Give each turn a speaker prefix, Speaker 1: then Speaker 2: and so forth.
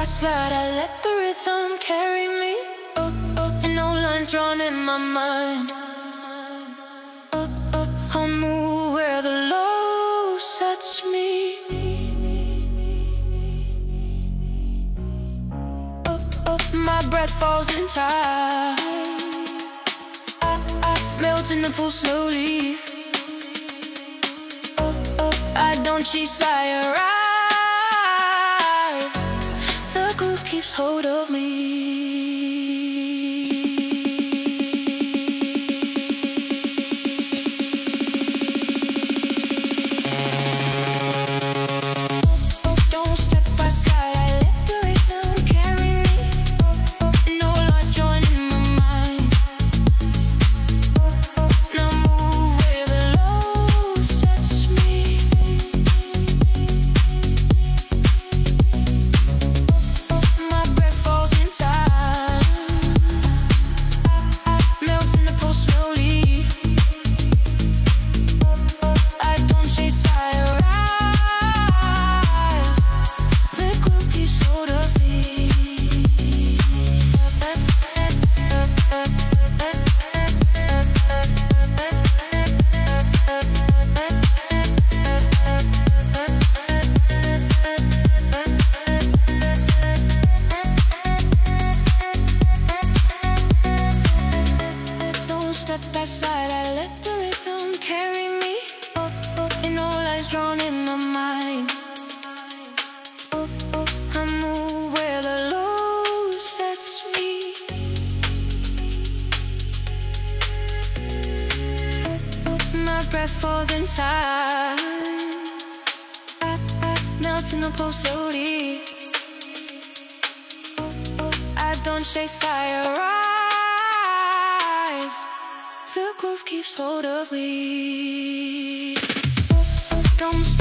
Speaker 1: I slide, I let the rhythm carry me. And no lines drawn in my mind. I'll move where the low sets me. My breath falls in time. I melt in the pool slowly. I don't chase, I arrive. The groove keeps hold of me. Side, I let the rhythm carry me. And no lines drawn in my mind. I move where the low sets me. My breath falls in time. I melt in the pool slowly. I don't chase, I arrive. The groove keeps hold of me. Don't stop.